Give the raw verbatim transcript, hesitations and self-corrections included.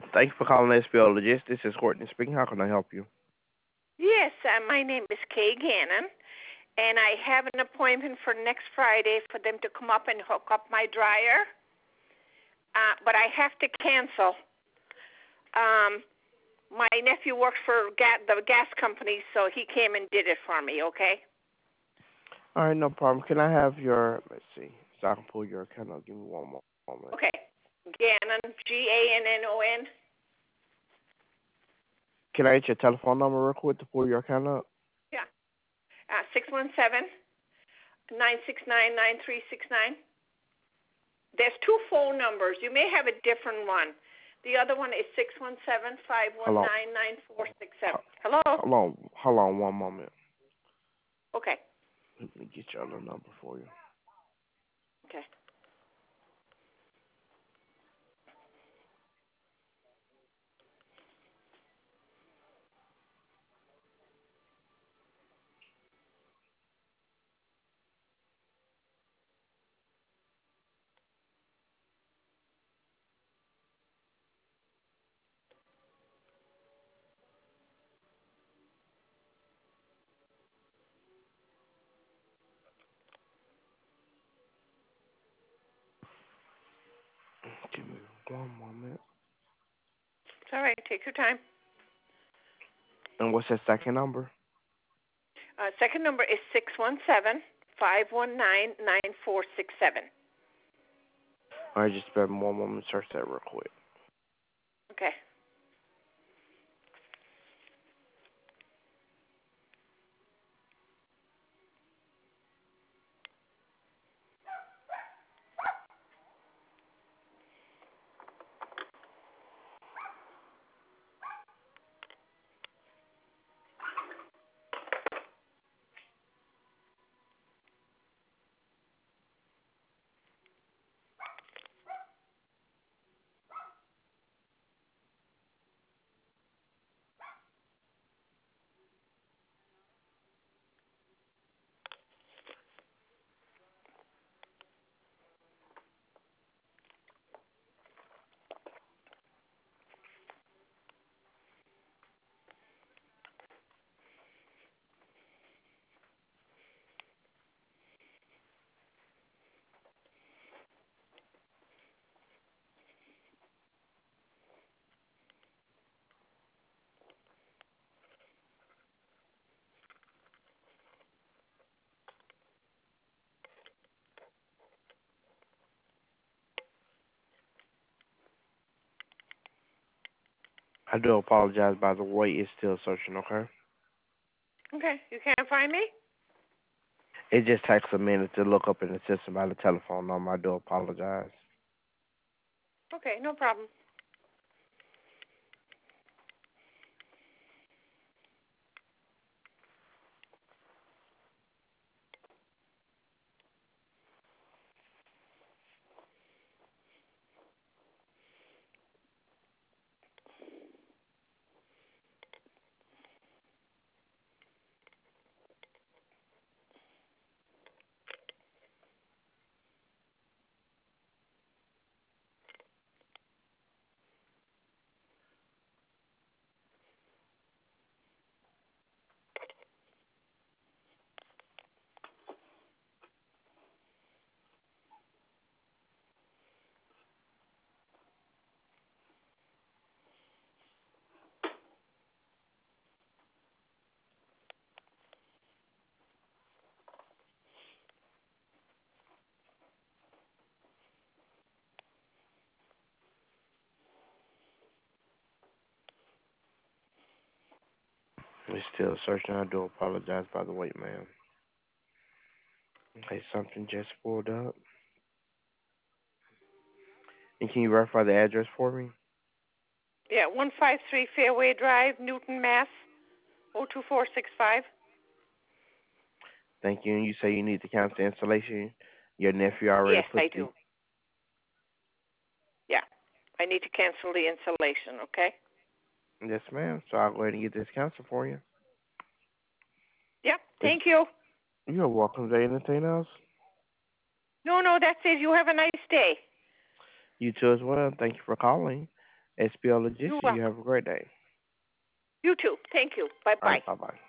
Thank you for calling S P L Logistics. This is Courtney speaking. How can I help you? Yes, uh, my name is Kay Gannon, and I have an appointment for next Friday for them to come up and hook up my dryer, uh, but I have to cancel. Um, my nephew works for ga- the gas company, so he came and did it for me, okay? All right, no problem. Can I have your, let's see, so I can pull your account up. Give me one more moment. Okay. Gannon, G A N N O N. Can I get your telephone number real quick to pull your account up? Yeah. Uh, six one seven, nine six nine, nine three six nine. There's two phone numbers. You may have a different one. The other one is six one seven, five one Hold on. nine, nine four six seven. Hello? Hold on. Hold on one moment. Okay. Let me get your other number for you. Okay. Give me one moment. It's all right. Take your time. And what's your second number? Uh, second number is six one seven, five one nine, nine four six seven. All right, just spend one moment to search that real quick. Okay. I do apologize, by the way. It's still searching, okay? Okay. You can't find me? It just takes a minute to look up in the system by the telephone number. I do apologize. Okay, no problem. It's still searching. I do apologize, by the way, ma'am. Okay, something just pulled up. And can you verify the address for me? Yeah, one five three Fairway Drive, Newton, Mass. oh two four six five. Thank you. And you say you need to cancel the installation. Your nephew already Yes, put I the... do. Yeah. I need to cancel the installation, okay? Yes, ma'am. So I'll go ahead and get this canceled for you. Yep. Is... Thank you. You're welcome. Is there anything else? No, no, that's it. You have a nice day. You too as well. Thank you for calling. S P O You're Logistics. You welcome. have a great day. You too. Thank you. Bye All bye. right. Bye bye.